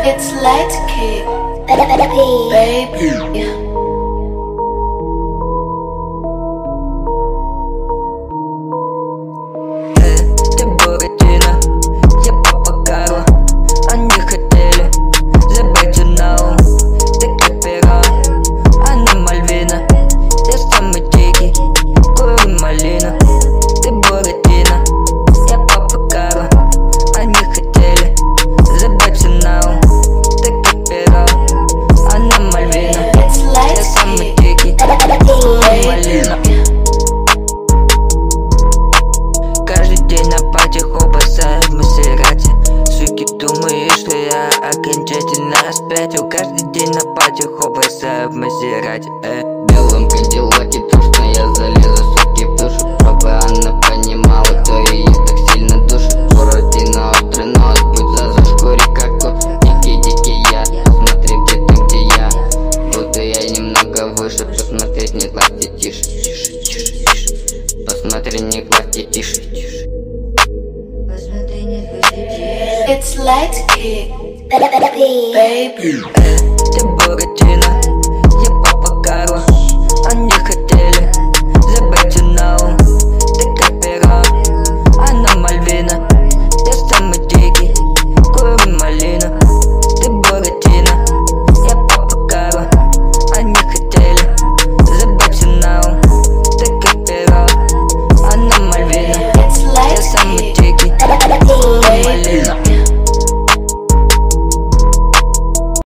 It's light kick, baby. Ты Буратино, я папа Карло. Они хотели забрать журнал. Ты как перо, она Мальвина. Я самый дикий, курю малину. Ты Буратино, я папа Карло. Они хотели забрать журнал. Ты как перо, она Мальвина. Я самый дикий, курю малину. Каждый день на пати хопаса в Масерате. Суки думают, что я окончательно спятил. Каждый день на пати хопаса в Масерате. В белом кадиллаке тушно, я залезу суки в душу. Чтобы она понимала, кто ее так сильно душит. Буратино, острый нос, будь за зашкури как кот. Дикий я, смотри где ты, где я. Буду я немного выше, посмотреть не класти тише. Посмотри не класти тише. It's light kick, baby.